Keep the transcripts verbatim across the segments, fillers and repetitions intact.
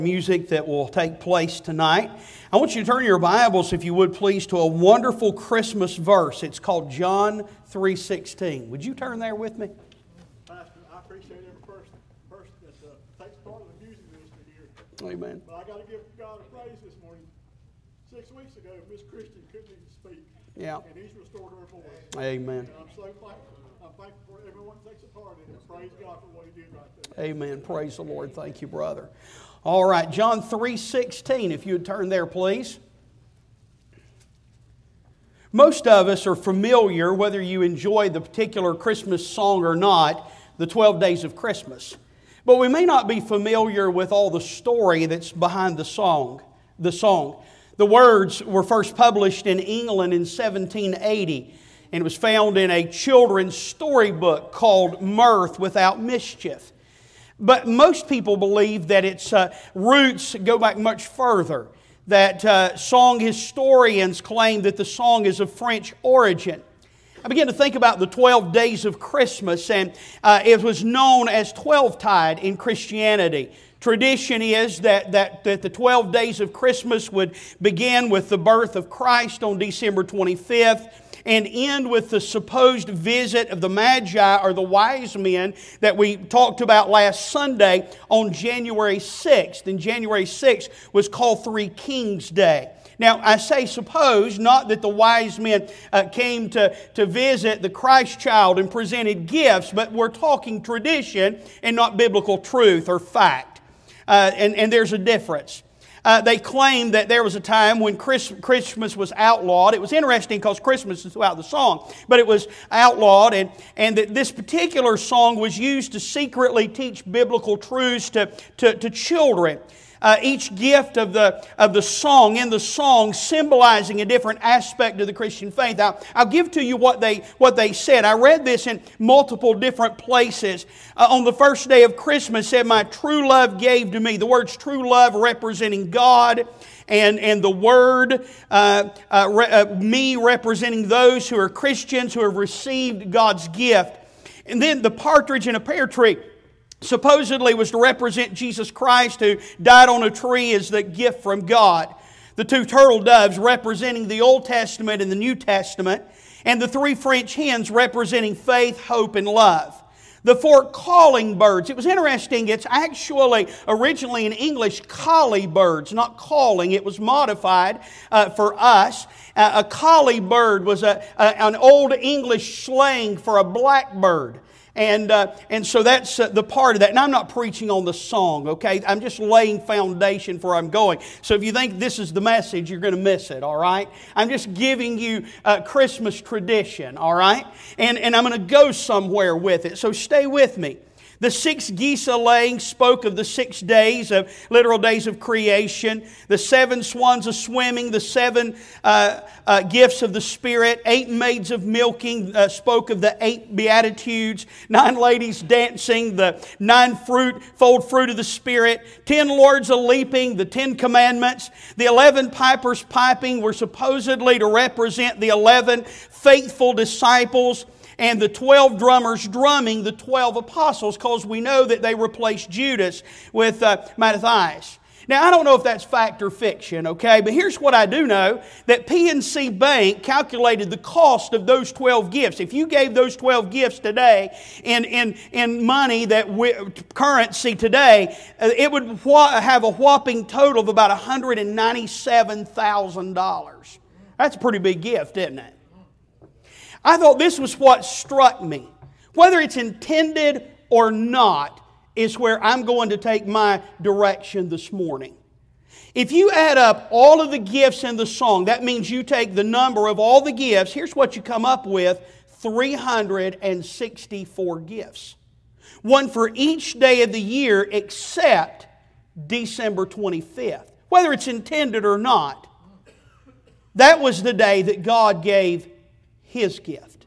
Music that will take place tonight. I want you to turn your Bibles, if you would please, to a wonderful Christmas verse. It's called John three sixteen. Would you turn there with me? Pastor, I appreciate every person, person that uh, takes part in the music ministry here. Amen. But I got to give God a praise this morning. Six weeks ago, Miss Christian couldn't even speak. Yeah. And He's restored her voice. Amen. And I'm so thankful. I'm thankful for everyone that takes a part in it. Praise God for what He did right there. Amen. Praise the Lord. Thank you, brother. All right, John three sixteen, if you would turn there, please. Most of us are familiar, whether you enjoy the particular Christmas song or not, the twelve Days of Christmas. But we may not be familiar with all the story that's behind the song. The song. The words were first published in England in seventeen eighty, and it was found in a children's storybook called Mirth Without Mischief. But most people believe that its uh, roots go back much further. That uh, song historians claim that the song is of French origin. I began to think about the twelve Days of Christmas, and uh, it was known as Twelvetide in Christianity. Tradition is that, that, that the twelve Days of Christmas would begin with the birth of Christ on December twenty-fifth, and end with the supposed visit of the Magi or the wise men that we talked about last Sunday on January sixth. And January sixth was called Three Kings Day. Now, I say suppose, not that the wise men uh, came to, to visit the Christ child and presented gifts, but we're talking tradition and not biblical truth or fact. Uh, and, and there's a difference. Uh, they claim that there was a time when Chris, Christmas was outlawed. It was interesting because Christmas is throughout the song, but it was outlawed, and, and that this particular song was used to secretly teach biblical truths to, to, to children. Uh, each gift of the of the song, in the song, symbolizing a different aspect of the Christian faith. I'll, I'll give to you what they what they said. I read this in multiple different places. Uh, on the first day of Christmas, it said, "My true love gave to me." The words "true love" representing God, and and the word uh, uh, re, uh, "me" representing those who are Christians who have received God's gift. And then the partridge in a pear tree supposedly was to represent Jesus Christ, who died on a tree as the gift from God. The two turtle doves representing the Old Testament and the New Testament. And the three French hens representing faith, hope, and love. The four calling birds. It was interesting. It's actually originally in English collie birds, not calling. It was modified uh, for us. Uh, a collie bird was a, a, an old English slang for a blackbird. And uh, and so that's uh, the part of that. And I'm not preaching on the song, okay? I'm just laying foundation for where I'm going. So if you think this is the message, you're going to miss it, all right? I'm just giving you uh, Christmas tradition, all right? And, and I'm going to go somewhere with it. So stay with me. The six geese a-laying spoke of the six days, of literal days of creation. The seven swans a-swimming, the seven uh, uh, gifts of the Spirit. Eight maids of milking uh, spoke of the eight beatitudes. Nine ladies dancing, the nine fruit, fold fruit of the Spirit. Ten lords a-leaping, the Ten Commandments. The eleven pipers piping were supposedly to represent the eleven faithful disciples. And the twelve drummers drumming, the twelve apostles, because we know that they replaced Judas with uh, Matthias. Now, I don't know if that's fact or fiction, okay? But here's what I do know, that P N C Bank calculated the cost of those twelve gifts. If you gave those twelve gifts today in, in, in money, that we, currency today, it would have a whopping total of about one hundred ninety-seven thousand dollars. That's a pretty big gift, isn't it? I thought this was what struck me. Whether it's intended or not is where I'm going to take my direction this morning. If you add up all of the gifts in the song, that means you take the number of all the gifts. Here's what you come up with, three hundred sixty-four gifts. One for each day of the year except December twenty-fifth. Whether it's intended or not, that was the day that God gave His gift.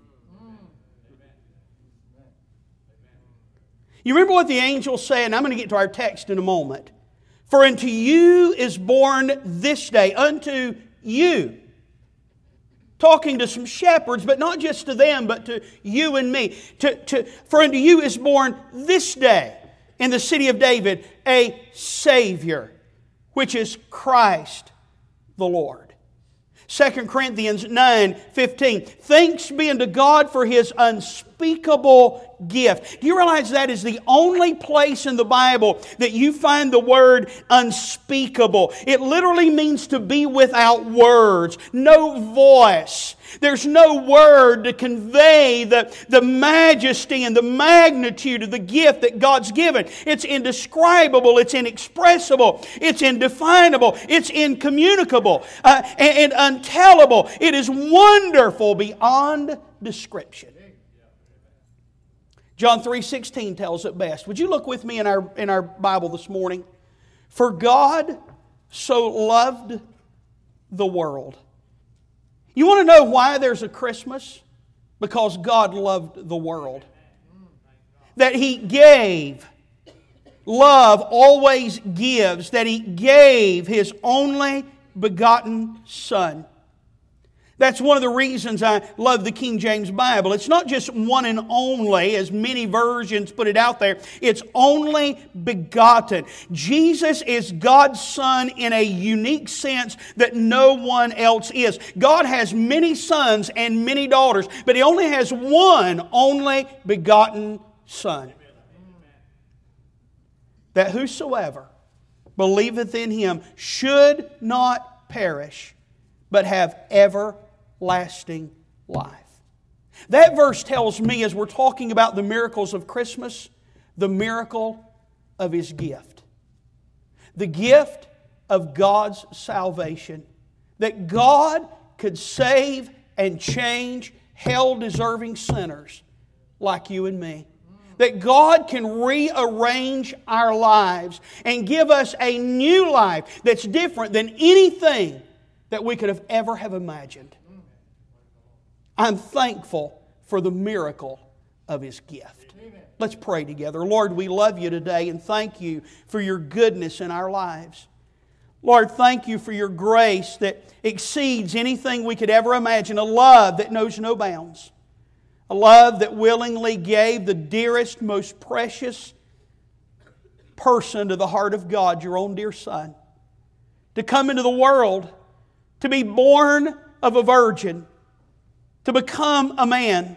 You remember what the angel said, and I'm going to get to our text in a moment. For unto you is born this day, unto you. Talking to some shepherds, but not just to them, but to you and me. To, to, for unto you is born this day in the city of David a Savior. which is Christ the Lord. Second Corinthians nine fifteen. Thanks be unto God for His unspeakable gift. Do you realize that is the only place in the Bible that you find the word unspeakable? It literally means to be without words, no voice. There's no word to convey the, the majesty and the magnitude of the gift that God's given. It's indescribable, it's inexpressible, it's indefinable, it's incommunicable, uh, and, and untellable. It is wonderful beyond description. John three sixteen tells it best. Would you look with me in our, in our Bible this morning? For God so loved the world. You want to know why there's a Christmas? Because God loved the world. That He gave. Love always gives. That He gave His only begotten Son. That's one of the reasons I love the King James Bible. It's not just one and only, as many versions put it out there. It's only begotten. Jesus is God's Son in a unique sense that no one else is. God has many sons and many daughters, but He only has one only begotten Son. That whosoever believeth in Him should not perish, but have everlasting life. That verse tells me, as we're talking about the miracles of Christmas, the miracle of His gift. The gift of God's salvation. That God could save and change hell-deserving sinners like you and me. That God can rearrange our lives and give us a new life that's different than anything that we could have ever have imagined. I'm thankful for the miracle of His gift. Let's pray together. Lord, we love You today and thank You for Your goodness in our lives. Lord, thank You for Your grace that exceeds anything we could ever imagine. A love that knows no bounds. A love that willingly gave the dearest, most precious person to the heart of God, Your own dear Son, to come into the world, to be born of a virgin, to become a man,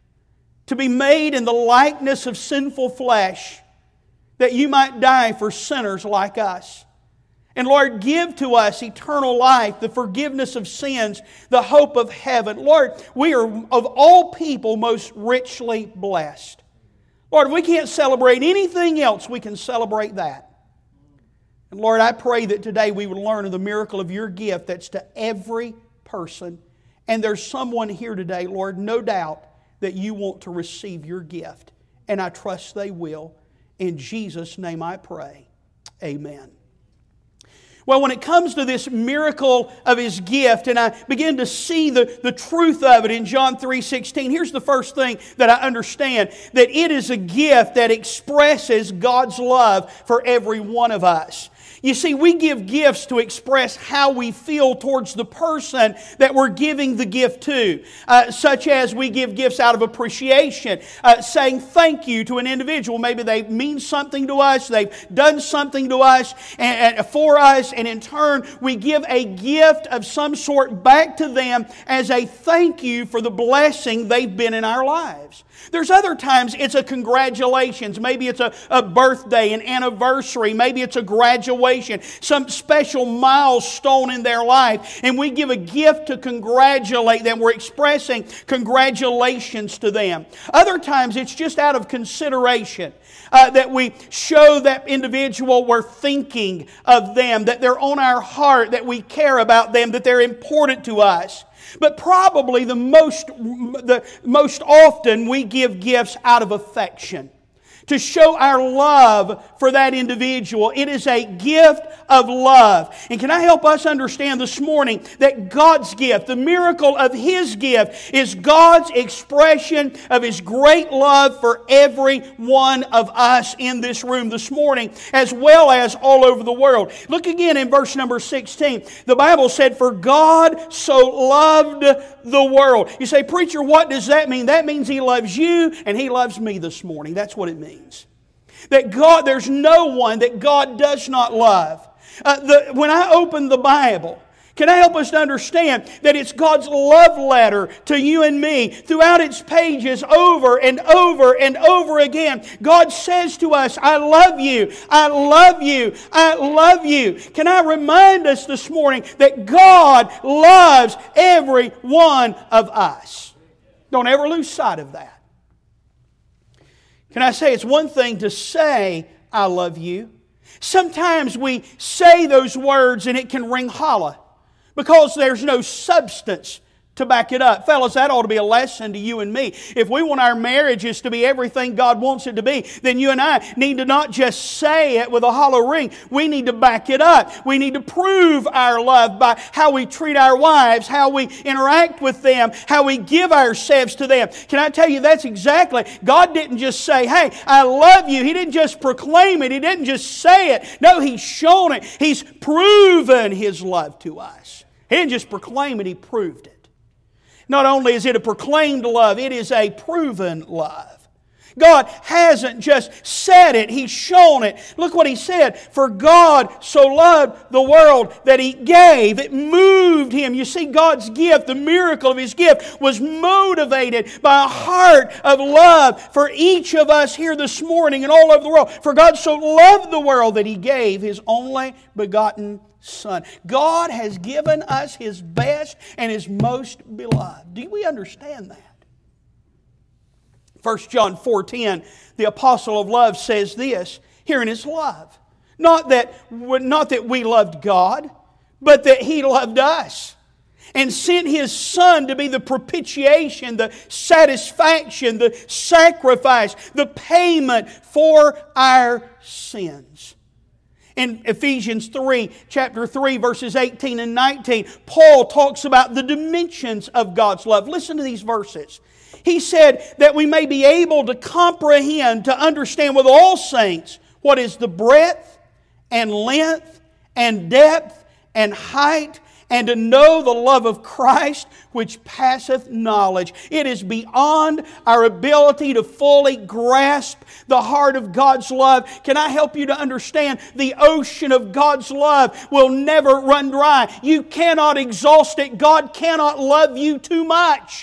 to be made in the likeness of sinful flesh, that You might die for sinners like us. And Lord, give to us eternal life, the forgiveness of sins, the hope of heaven. Lord, we are of all people most richly blessed. Lord, if we can't celebrate anything else, we can celebrate that. And Lord, I pray that today we would learn of the miracle of Your gift that's to every person. And there's someone here today, Lord, no doubt that You want to receive Your gift. And I trust they will. In Jesus' name I pray. Amen. Well, when it comes to this miracle of His gift, and I begin to see the, the truth of it in John three sixteen, here's the first thing that I understand, that it is a gift that expresses God's love for every one of us. You see, we give gifts to express how we feel towards the person that we're giving the gift to. Uh, such as we give gifts out of appreciation, uh, saying thank you to an individual. Maybe they mean something to us, they've done something to us and, and for us, and in turn we give a gift of some sort back to them as a thank you for the blessing they've been in our lives. There's other times it's a congratulations. Maybe it's a, a birthday, an anniversary. Maybe it's a graduation, some special milestone in their life. And we give a gift to congratulate them. We're expressing congratulations to them. Other times it's just out of consideration. Uh, that we show that individual we're thinking of them, that they're on our heart, that we care about them, that they're important to us. But probably the most, the most often we give gifts out of affection. To show our love for that individual. It is a gift of love. And can I help us understand this morning that God's gift, the miracle of His gift, is God's expression of His great love for every one of us in this room this morning, as well as all over the world. Look again in verse number sixteen. The Bible said, "For God so loved the world." You say, "Preacher, what does that mean?" That means He loves you and He loves me this morning. That's what it means. That God, there's no one that God does not love. Uh, the, when I open the Bible, can I help us to understand that it's God's love letter to you and me throughout its pages over and over and over again? God says to us, I love you, I love you, I love you. Can I remind us this morning that God loves every one of us? Don't ever lose sight of that. Can I say it's one thing to say, I love you. Sometimes we say those words and it can ring hollow, because there's no substance to back it up. Fellas, that ought to be a lesson to you and me. If we want our marriages to be everything God wants it to be, then you and I need to not just say it with a hollow ring. We need to back it up. We need to prove our love by how we treat our wives, how we interact with them, how we give ourselves to them. Can I tell you, that's exactly, God didn't just say, hey, I love you. He didn't just proclaim it. He didn't just say it. No, He's shown it. He's proven His love to us. He didn't just proclaim it, He proved it. Not only is it a proclaimed love, it is a proven love. God hasn't just said it, He's shown it. Look what He said. For God so loved the world that He gave. It moved Him. You see, God's gift, the miracle of His gift, was motivated by a heart of love for each of us here this morning and all over the world. For God so loved the world that He gave His only begotten Son. God has given us His best and His most beloved. Do we understand that? First John four ten, the apostle of love says this, here in His love. Not that, not that we loved God, but that He loved us and sent His Son to be the propitiation, the satisfaction, the sacrifice, the payment for our sins. In Ephesians three, chapter three, verses eighteen and nineteen, Paul talks about the dimensions of God's love. Listen to these verses. He said that we may be able to comprehend, to understand with all saints what is the breadth and length and depth and height, and to know the love of Christ which passeth knowledge. It is beyond our ability to fully grasp the heart of God's love. Can I help you to understand? The ocean of God's love will never run dry. You cannot exhaust it. God cannot love you too much.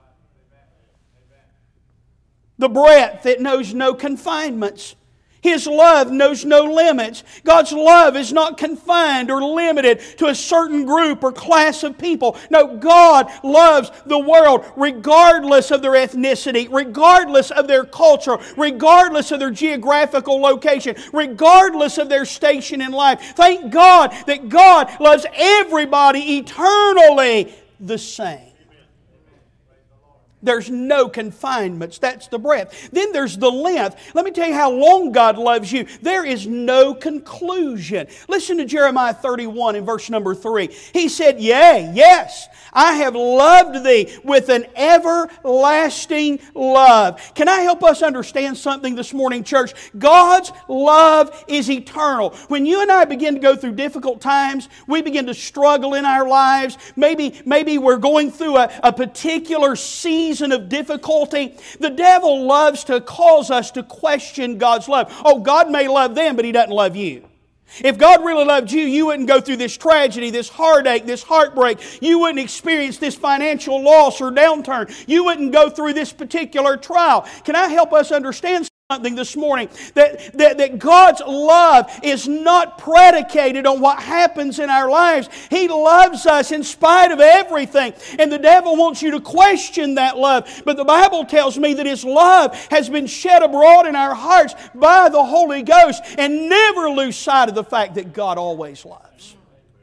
The breadth, it knows no confinements. His love knows no limits. God's love is not confined or limited to a certain group or class of people. No, God loves the world regardless of their ethnicity, regardless of their culture, regardless of their geographical location, regardless of their station in life. Thank God that God loves everybody eternally the same. There's no confinements. That's the breadth. Then there's the length. Let me tell you how long God loves you. There is no conclusion. Listen to Jeremiah thirty-one in verse number three. He said, yea, yes, I have loved thee with an everlasting love. Can I help us understand something this morning, church? God's love is eternal. When you and I begin to go through difficult times, we begin to struggle in our lives. Maybe, maybe we're going through a, a particular season of difficulty. The devil loves to cause us to question God's love. Oh, God may love them, but He doesn't love you. If God really loved you, you wouldn't go through this tragedy, this heartache, this heartbreak. You wouldn't experience this financial loss or downturn. You wouldn't go through this particular trial. Can I help us understand something this morning? That, that, that God's love is not predicated on what happens in our lives. He loves us in spite of everything. And the devil wants you to question that love. But the Bible tells me that His love has been shed abroad in our hearts by the Holy Ghost. And never lose sight of the fact that God always loves.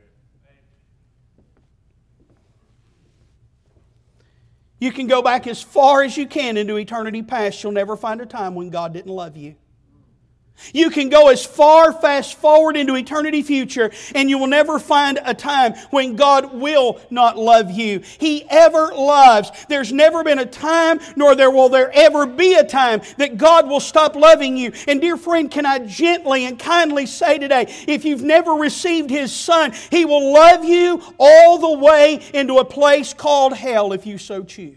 You can go back as far as you can into eternity past. You'll never find a time when God didn't love you. You can go as far fast forward into eternity future, and you will never find a time when God will not love you. He ever loves. There's never been a time, nor there will there ever be a time, that God will stop loving you. And dear friend, can I gently and kindly say today, if you've never received His Son, He will love you all the way into a place called hell if you so choose.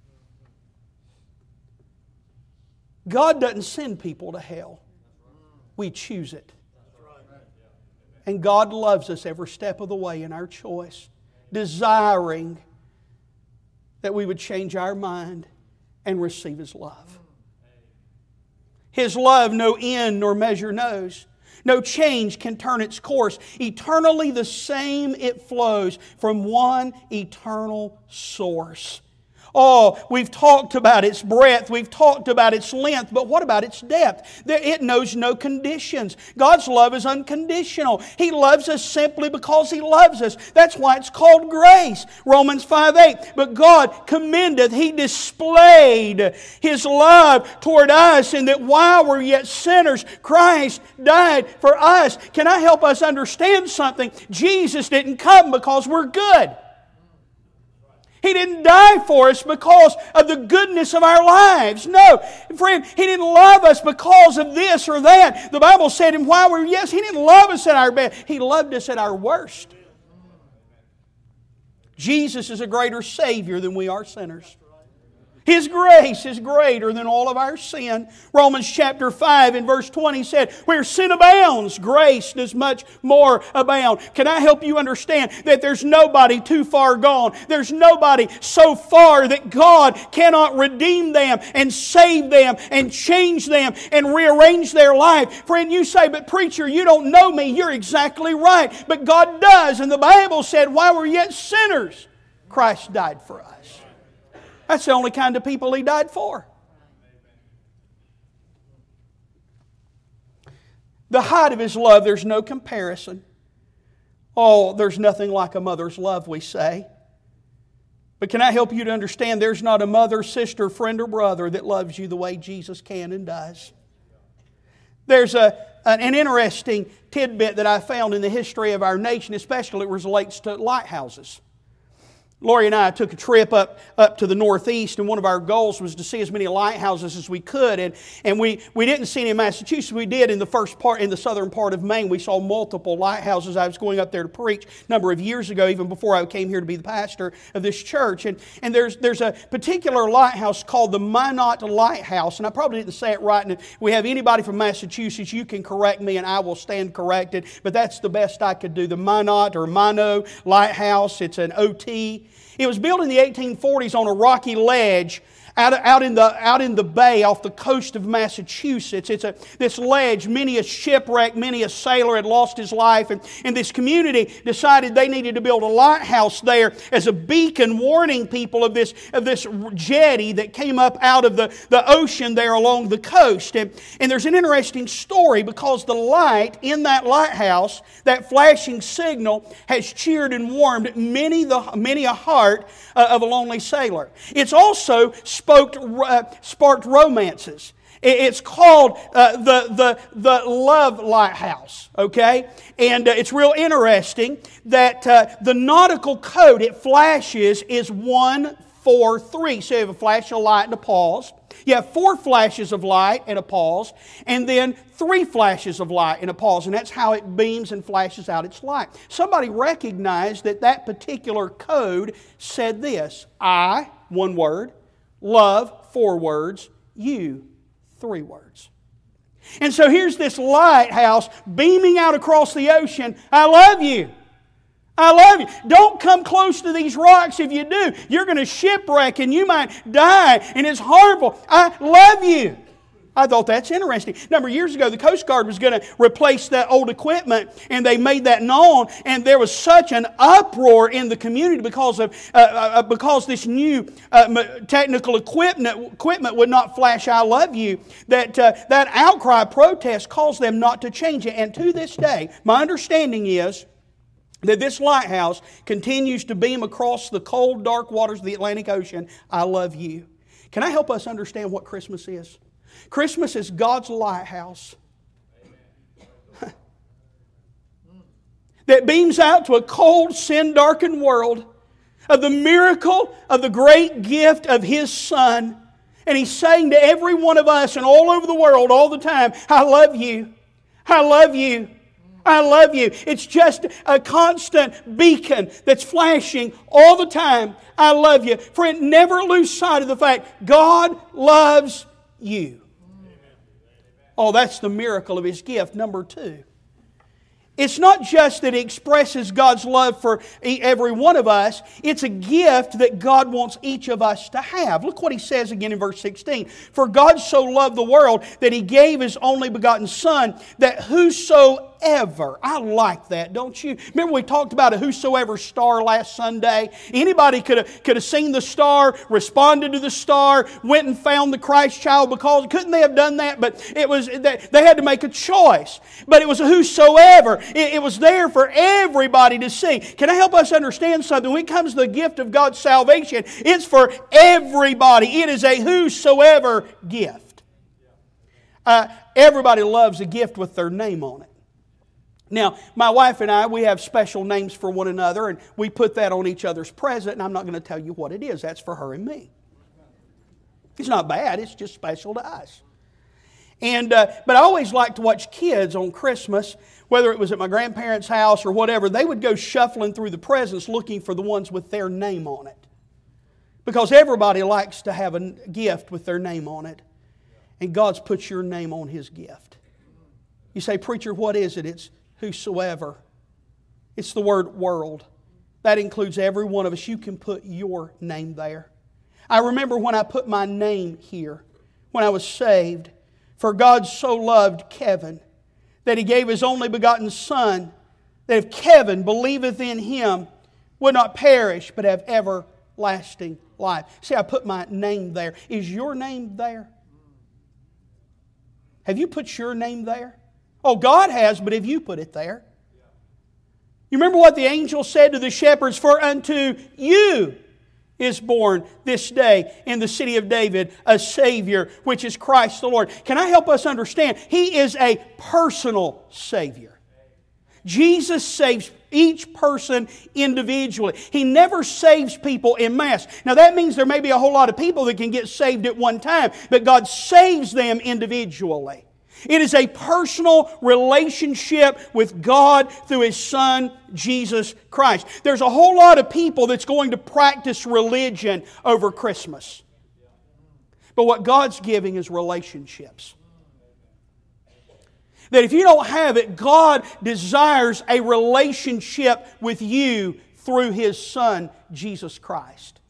God doesn't send people to hell. we choose it. And God loves us every step of the way in our choice, desiring that we would change our mind and receive His love. His love no end nor measure knows. No change can turn its course. Eternally the same it flows from one eternal source. Oh, we've talked about its breadth, we've talked about its length, but what about its depth? It knows no conditions. God's love is unconditional. He loves us simply because He loves us. That's why it's called grace. Romans five eight. But God commendeth, He displayed His love toward us, in that while we're yet sinners, Christ died for us. Can I help us understand something? Jesus didn't come because we're good. He didn't die for us because of the goodness of our lives. No, friend, He didn't love us because of this or that. The Bible said, and while we were, yes, He didn't love us at our best. He loved us at our worst. Jesus is a greater Savior than we are sinners. His grace is greater than all of our sin. Romans chapter five and verse twenty said, where sin abounds, grace does much more abound. Can I help you understand that there's nobody too far gone? There's nobody so far that God cannot redeem them and save them and change them and rearrange their life. Friend, you say, but preacher, you don't know me. You're exactly right. But God does. And the Bible said, while we're yet sinners, Christ died for us. That's the only kind of people He died for. The height of His love, there's no comparison. Oh, there's nothing like a mother's love, we say. But can I help you to understand there's not a mother, sister, friend, or brother that loves you the way Jesus can and does. There's a, an, an interesting tidbit that I found in the history of our nation, especially it relates to lighthouses. Lori and I took a trip up, up to the Northeast, and one of our goals was to see as many lighthouses as we could. And, and we, we didn't see any in Massachusetts. We did in the first part, in the southern part of Maine. We saw multiple lighthouses. I was going up there to preach a number of years ago, even before I came here to be the pastor of this church. And, and there's, there's a particular lighthouse called the Minot Lighthouse. And I probably didn't say it right. And if we have anybody from Massachusetts, you can correct me and I will stand corrected. But that's the best I could do. The Minot or Mino Lighthouse. It's an O T. It was built in the eighteen forties on a rocky ledge out, out, in the, out in the bay off the coast of Massachusetts. It's a, this ledge, many a shipwreck, many a sailor had lost his life. And, and this community decided they needed to build a lighthouse there as a beacon warning people of this, of this jetty that came up out of the, the ocean there along the coast. And, and there's an interesting story because the light in that lighthouse, that flashing signal, has cheered and warmed many, the, many a heart uh, of a lonely sailor. It's also Spoke, uh, sparked romances. It's called uh, the, the, the Love Lighthouse, okay? And uh, it's real interesting that uh, the nautical code it flashes is one four three. So you have a flash of light and a pause. You have four flashes of light and a pause, and then three flashes of light and a pause, and that's how it beams and flashes out its light. Somebody recognized that that particular code said this: I, one word, love, four words, you, three words. And so here's this lighthouse beaming out across the ocean. I love you. I love you. Don't come close to these rocks. If you do, you're going to shipwreck and you might die, and it's harmful. I love you. I thought that's interesting. A number of years ago, the Coast Guard was going to replace that old equipment, and they made that known, and there was such an uproar in the community because of uh, uh, because this new uh, technical equipment equipment would not flash "I love you," that uh, that outcry protest caused them not to change it. And to this day, my understanding is that this lighthouse continues to beam across the cold, dark waters of the Atlantic Ocean, "I love you." Can I help us understand what Christmas is? Christmas is God's lighthouse that beams out to a cold, sin-darkened world of the miracle of the great gift of His Son. And He's saying to every one of us and all over the world all the time, I love you. I love you. I love you. It's just a constant beacon that's flashing all the time. I love you. Friend, never lose sight of the fact God loves you. Oh, that's the miracle of His gift. Number two, it's not just that He expresses God's love for every one of us. It's a gift that God wants each of us to have. Look what He says again in verse sixteen. For God so loved the world that He gave His only begotten Son, that whosoever, I like that, don't you? Remember we talked about a whosoever star last Sunday? Anybody could have, could have seen the star, responded to the star, went and found the Christ child because, couldn't they have done that? But it was, they had to make a choice. But it was a whosoever. It, it was there for everybody to see. Can I help us understand something? When it comes to the gift of God's salvation, it's for everybody. It is a whosoever gift. Uh, everybody loves a gift with their name on it. Now, my wife and I, we have special names for one another, and we put that on each other's present, and I'm not going to tell you what it is. That's for her and me. It's not bad. It's just special to us. And uh, but I always liked to watch kids on Christmas, whether it was at my grandparents' house or whatever. They would go shuffling through the presents looking for the ones with their name on it. Because everybody likes to have a gift with their name on it. And God's put your name on His gift. You say, preacher, what is it? It's whosoever. It's the word world. That includes every one of us. You can put your name there. I remember when I put my name here, when I was saved. For God so loved Kevin that He gave His only begotten Son, that if Kevin believeth in Him, would not perish, but have everlasting life. See, I put my name there. Is your name there? Have you put your name there? Oh, God has, but have you put it there? You remember what the angel said to the shepherds? For unto you is born this day in the city of David a Savior, which is Christ the Lord. Can I help us understand? He is a personal Savior. Jesus saves each person individually. He never saves people en masse. Now that means there may be a whole lot of people that can get saved at one time, but God saves them individually. It is a personal relationship with God through His Son, Jesus Christ. There's a whole lot of people that's going to practice religion over Christmas. But what God's giving is relationships. That if you don't have it, God desires a relationship with you through His Son, Jesus Christ.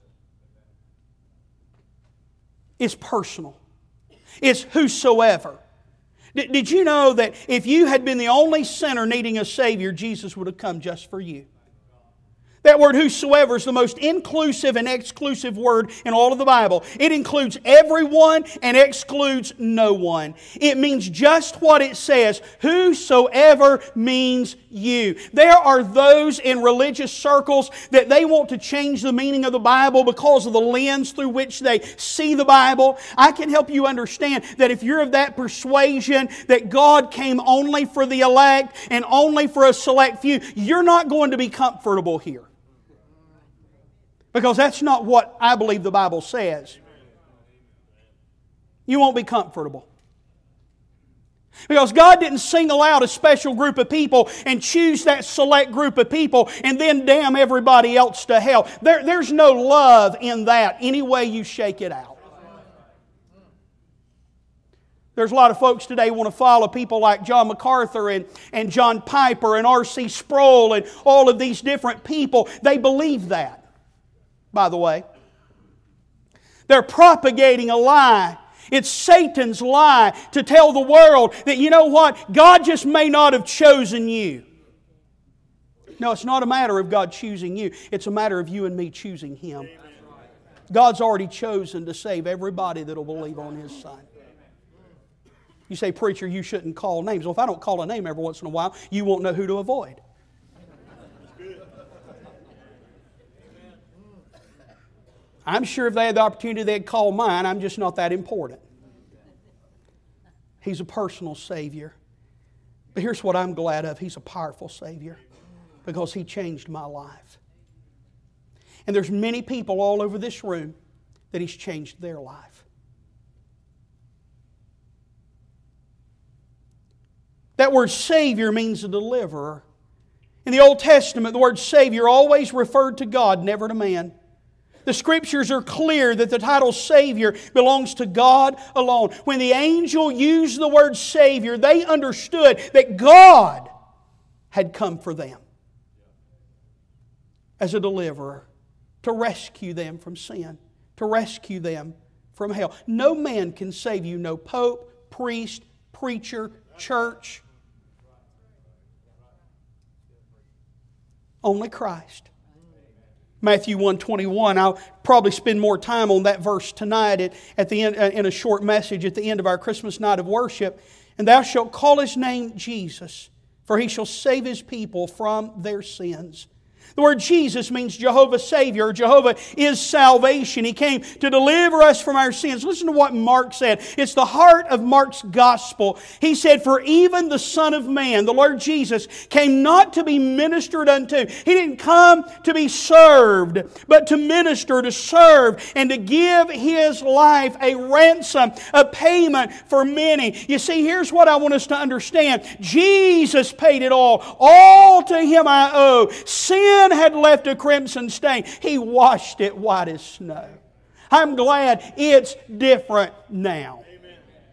It's personal. It's whosoever. Did you know that if you had been the only sinner needing a Savior, Jesus would have come just for you? That word whosoever is the most inclusive and exclusive word in all of the Bible. It includes everyone and excludes no one. It means just what it says. Whosoever means you. There are those in religious circles that they want to change the meaning of the Bible because of the lens through which they see the Bible. I can help you understand that if you're of that persuasion that God came only for the elect and only for a select few, you're not going to be comfortable here. Because that's not what I believe the Bible says. You won't be comfortable. Because God didn't single out a special group of people and choose that select group of people and then damn everybody else to hell. There, there's no love in that any way you shake it out. There's a lot of folks today who want to follow people like John MacArthur and, and John Piper and R C Sproul and all of these different people. They believe that. By the way, they're propagating a lie. It's Satan's lie to tell the world that, you know what, God just may not have chosen you. No, it's not a matter of God choosing you. It's a matter of you and me choosing Him. God's already chosen to save everybody that will believe on His Son. You say, preacher, you shouldn't call names. Well, if I don't call a name every once in a while, you won't know who to avoid. I'm sure if they had the opportunity, they'd call mine. I'm just not that important. He's a personal Savior. But here's what I'm glad of. He's a powerful Savior because He changed my life. And there's many people all over this room that He's changed their life. That word Savior means a deliverer. In the Old Testament, the word Savior always referred to God, never to man. The Scriptures are clear that the title Savior belongs to God alone. When the angel used the word Savior, they understood that God had come for them as a deliverer, to rescue them from sin, to rescue them from hell. No man can save you, no pope, priest, preacher, church. Only Christ. Matthew one twenty-one, I'll probably spend more time on that verse tonight at, at the end, in a short message at the end of our Christmas night of worship. And thou shalt call His name Jesus, for He shall save His people from their sins. The word Jesus means Jehovah Savior. Jehovah is salvation. He came to deliver us from our sins. Listen to what Mark said. It's the heart of Mark's gospel. He said, for even the Son of Man, the Lord Jesus, came not to be ministered unto. He didn't come to be served, but to minister, to serve, and to give His life a ransom, a payment for many. You see, here's what I want us to understand. Jesus paid it all. All to Him I owe. Sin had left a crimson stain. He washed it white as snow. I'm glad it's different now. Amen.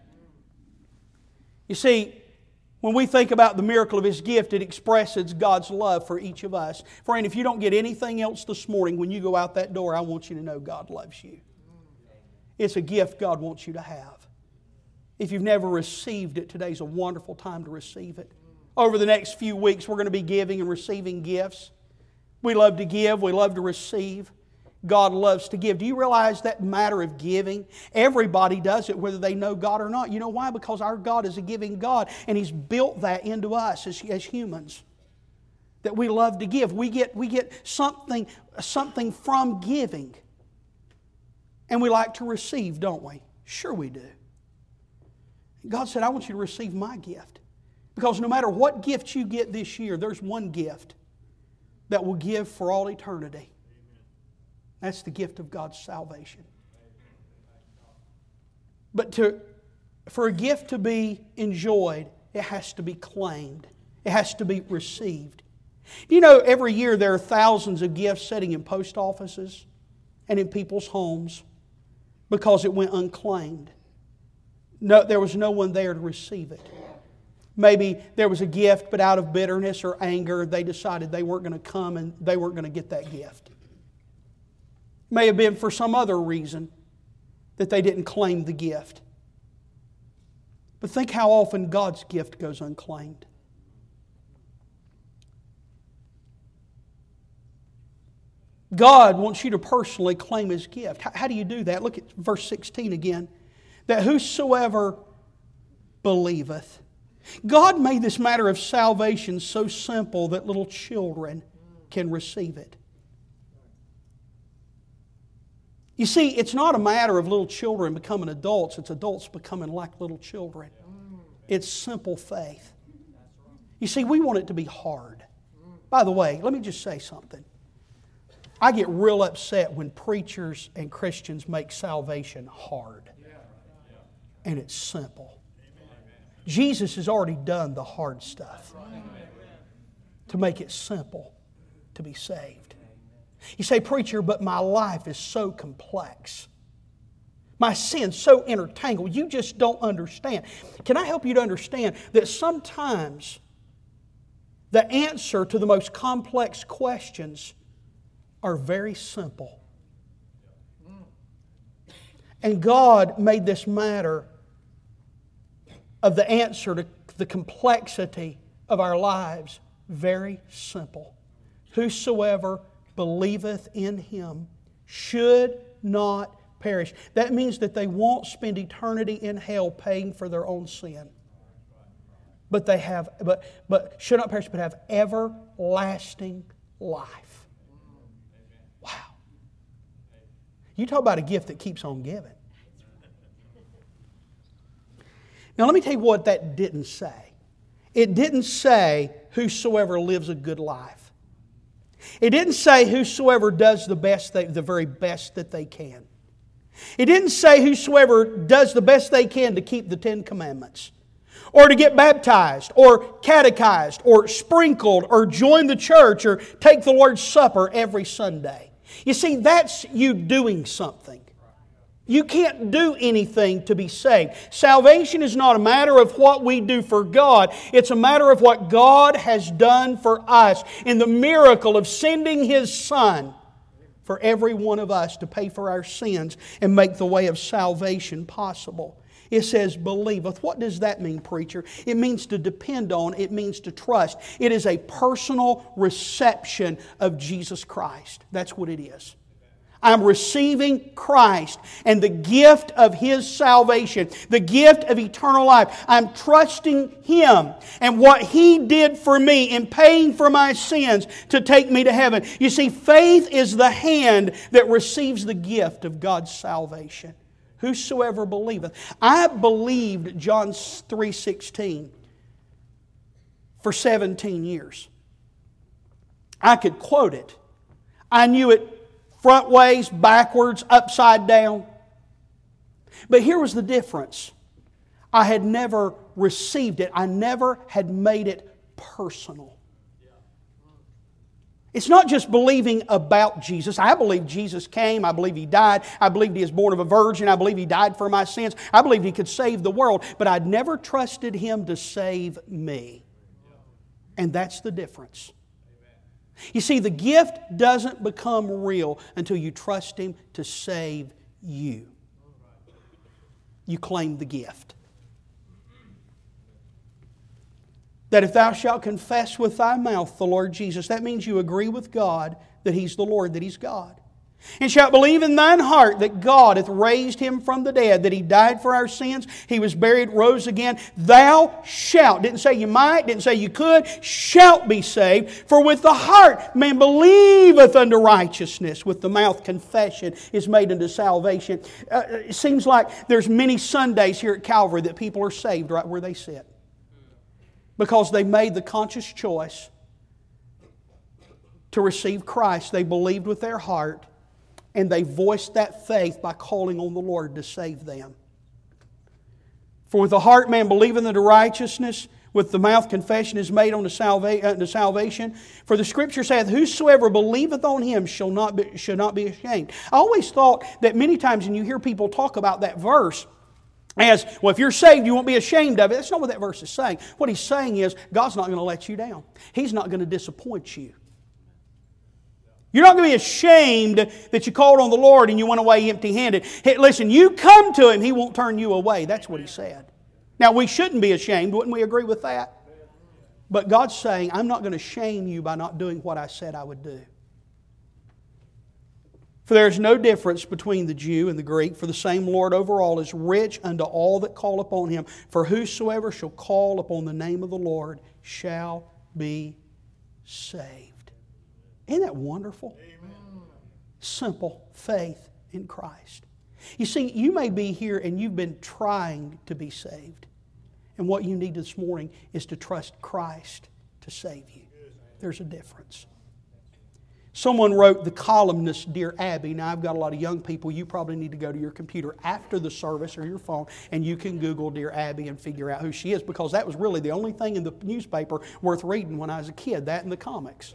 You see, when we think about the miracle of His gift, it expresses God's love for each of us. Friend, if you don't get anything else this morning, when you go out that door, I want you to know God loves you. It's a gift God wants you to have. If you've never received it, today's a wonderful time to receive it. Over the next few weeks, we're going to be giving and receiving gifts. We love to give. We love to receive. God loves to give. Do you realize that matter of giving? Everybody does it whether they know God or not. You know why? Because our God is a giving God, and He's built that into us as, as humans. That we love to give. We get, we get something, something from giving. And we like to receive, don't we? Sure we do. God said, I want you to receive my gift. Because no matter what gift you get this year, there's one gift that will give for all eternity. That's the gift of God's salvation. But to, for a gift to be enjoyed, it has to be claimed. It has to be received. You know, every year there are thousands of gifts sitting in post offices and in people's homes because it went unclaimed. No, there was no one there to receive it. Maybe there was a gift, but out of bitterness or anger, they decided they weren't going to come and they weren't going to get that gift. May have been for some other reason that they didn't claim the gift. But think how often God's gift goes unclaimed. God wants you to personally claim His gift. How, how do you do that? Look at verse sixteen again. That whosoever believeth. God made this matter of salvation so simple that little children can receive it. You see, it's not a matter of little children becoming adults. It's adults becoming like little children. It's simple faith. You see, we want it to be hard. By the way, let me just say something. I get real upset when preachers and Christians make salvation hard. And it's simple. Jesus has already done the hard stuff to make it simple to be saved. You say, preacher, but my life is so complex. My sin's so intertangled. You just don't understand. Can I help you to understand that sometimes the answer to the most complex questions are very simple? And God made this matter of the answer to the complexity of our lives very simple. Whosoever believeth in Him should not perish. That means that they won't spend eternity in hell paying for their own sin. But they have, but, but should not perish, but have everlasting life. Wow. You talk about a gift that keeps on giving. Now let me tell you what that didn't say. It didn't say whosoever lives a good life. It didn't say whosoever does the best, they, the very best that they can. It didn't say whosoever does the best they can to keep the Ten Commandments, or to get baptized, or catechized, or sprinkled, or join the church, or take the Lord's Supper every Sunday. You see, that's you doing something. You can't do anything to be saved. Salvation is not a matter of what we do for God. It's a matter of what God has done for us in the miracle of sending His Son for every one of us to pay for our sins and make the way of salvation possible. It says, believeth. What does that mean, preacher? It means to depend on. It means to trust. It is a personal reception of Jesus Christ. That's what it is. I'm receiving Christ and the gift of His salvation, the gift of eternal life. I'm trusting Him and what He did for me in paying for my sins to take me to heaven. You see, faith is the hand that receives the gift of God's salvation. Whosoever believeth. I believed John three sixteen for seventeen years. I could quote it. I knew it front ways, backwards, upside down. But here was the difference. I had never received it. I never had made it personal. It's not just believing about Jesus. I believe Jesus came. I believe He died. I believe He was born of a virgin. I believe He died for my sins. I believe He could save the world. But I'd never trusted Him to save me. And that's the difference. You see, the gift doesn't become real until you trust Him to save you. You claim the gift. That if thou shalt confess with thy mouth the Lord Jesus, that means you agree with God that He's the Lord, that He's God. And shalt believe in thine heart that God hath raised Him from the dead, that He died for our sins, He was buried, rose again. Thou shalt, didn't say you might, didn't say you could, shalt be saved. For with the heart man believeth unto righteousness, with the mouth confession is made unto salvation. Uh, it seems like there's many Sundays here at Calvary that people are saved right where they sit. Because they made the conscious choice to receive Christ. They believed with their heart. And they voiced that faith by calling on the Lord to save them. For with the heart man believeth unto righteousness, with the mouth confession is made unto, salva- unto salvation. For the Scripture saith, whosoever believeth on Him shall not be, shall not be ashamed. I always thought that many times when you hear people talk about that verse, as, well, if you're saved, you won't be ashamed of it. That's not what that verse is saying. What he's saying is, God's not going to let you down. He's not going to disappoint you. You're not going to be ashamed that you called on the Lord and you went away empty-handed. Hey, listen, you come to Him, He won't turn you away. That's what He said. Now, we shouldn't be ashamed. Wouldn't we agree with that? But God's saying, I'm not going to shame you by not doing what I said I would do. For there is no difference between the Jew and the Greek, for the same Lord over all is rich unto all that call upon Him. For whosoever shall call upon the name of the Lord shall be saved. Isn't that wonderful? Amen. Simple faith in Christ. You see, you may be here and you've been trying to be saved. And what you need this morning is to trust Christ to save you. There's a difference. Someone wrote, the columnist, Dear Abby. Now, I've got a lot of young people. You probably need to go to your computer after the service or your phone, and you can Google Dear Abby and figure out who she is, because that was really the only thing in the newspaper worth reading when I was a kid, that and the comics.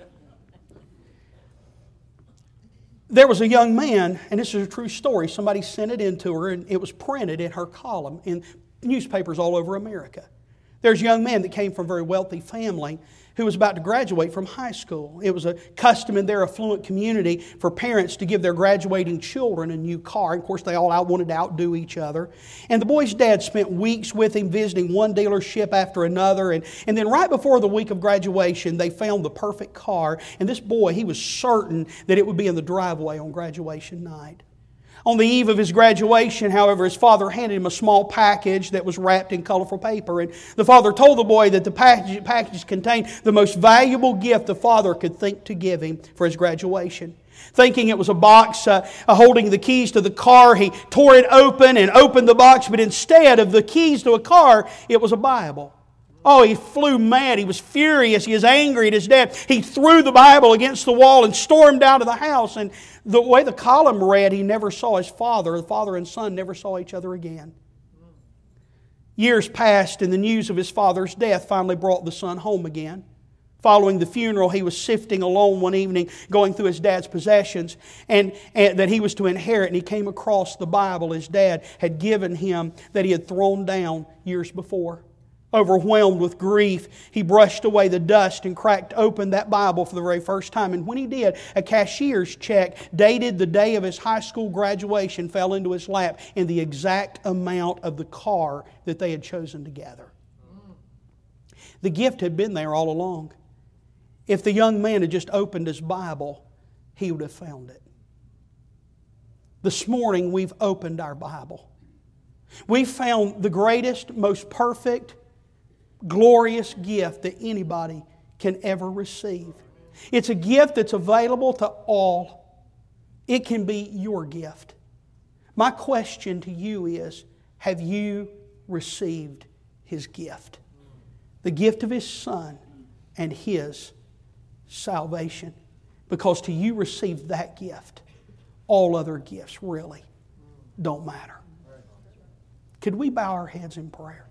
There was a young man, and this is a true story. Somebody sent it in to her, and it was printed in her column in newspapers all over America. There's a young man that came from a very wealthy family who was about to graduate from high school. It was a custom in their affluent community for parents to give their graduating children a new car. Of course, they all out wanted to outdo each other. And the boy's dad spent weeks with him visiting one dealership after another. And, and then right before the week of graduation, they found the perfect car. And this boy, he was certain that it would be in the driveway on graduation night. On the eve of his graduation, however, his father handed him a small package that was wrapped in colorful paper. And the father told the boy that the package, package contained the most valuable gift the father could think to give him for his graduation. Thinking it was a box uh, holding the keys to the car, he tore it open and opened the box, but instead of the keys to a car, it was a Bible. Oh, he flew mad. He was furious. He was angry at his dad. He threw the Bible against the wall and stormed out of the house. And the way the column read, he never saw his father. The father and son never saw each other again. Years passed, and the news of his father's death finally brought the son home again. Following the funeral, he was sifting alone one evening, going through his dad's possessions and, and that he was to inherit. And he came across the Bible his dad had given him that he had thrown down years before. Overwhelmed with grief, he brushed away the dust and cracked open that Bible for the very first time. And when he did, a cashier's check dated the day of his high school graduation fell into his lap in the exact amount of the car that they had chosen together. The gift had been there all along. If the young man had just opened his Bible, he would have found it. This morning we've opened our Bible. We found the greatest, most perfect, glorious gift that anybody can ever receive. It's a gift that's available to all. It can be your gift. My question to you is, have you received His gift? The gift of His Son and His salvation. Because till you receive that gift, all other gifts really don't matter. Could we bow our heads in prayer?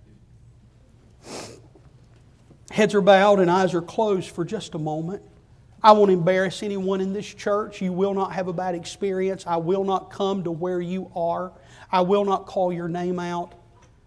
Heads are bowed and eyes are closed for just a moment. I won't embarrass anyone in this church. You will not have a bad experience. I will not come to where you are. I will not call your name out.